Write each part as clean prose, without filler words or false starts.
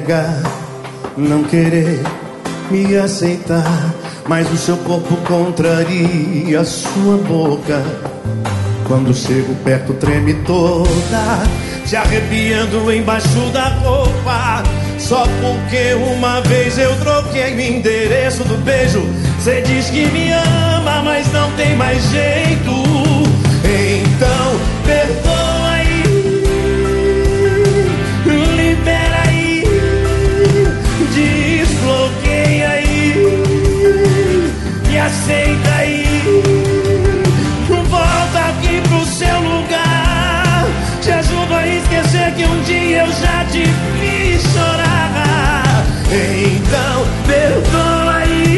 negar, não querer me aceitar, mas o seu corpo contraria a sua boca. Quando chego perto treme toda, te arrepiando embaixo da roupa. Só porque uma vez eu troquei o endereço do beijo. Cê diz que me ama, mas não tem mais jeito. Então perdoa aí, libera aí, desbloqueia aí, me aceita aí. Volta aqui pro seu lugar, te ajudo a esquecer que um dia eu já te fiz chorar. Então perdoa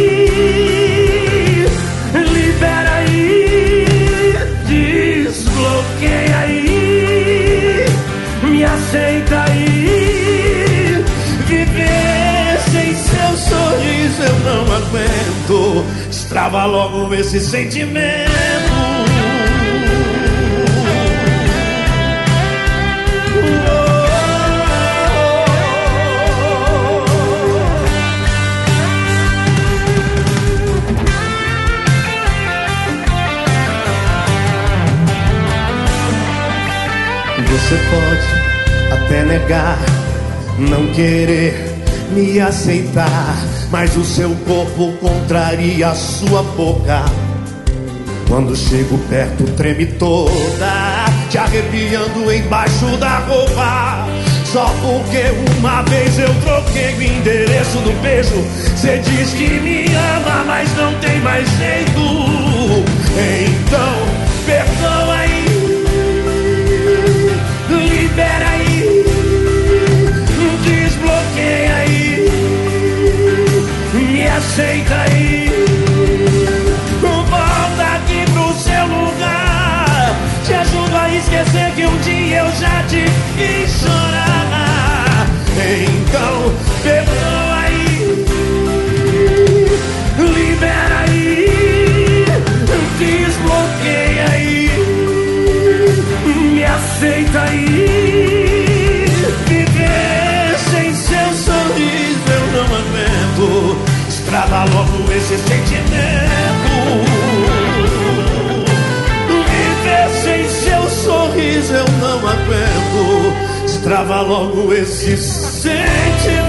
aí, libera aí, desbloqueia aí, me aceita aí. Viver sem seu sorriso eu não aguento, destrava logo esse sentimento. Você pode até negar, não querer me aceitar, mas o seu corpo contraria a sua boca. Quando chego perto treme toda, te arrepiando embaixo da roupa. Só porque uma vez eu troquei o endereço do beijo. Cê diz que me ama, mas não tem mais jeito. Então perdoa aí, libera aí, desbloqueia aí, me aceita aí. Volta aqui pro seu lugar, te ajudo a esquecer que um dia eu já te fiz chorar. Então perdoa aí, libera aí, desbloqueia aí, me aceita aí. Viver sem seu sorriso eu não aguento, estrada logo esse sentimento. Viver sem seu sorriso eu não aguento, estrava logo esse sentimento.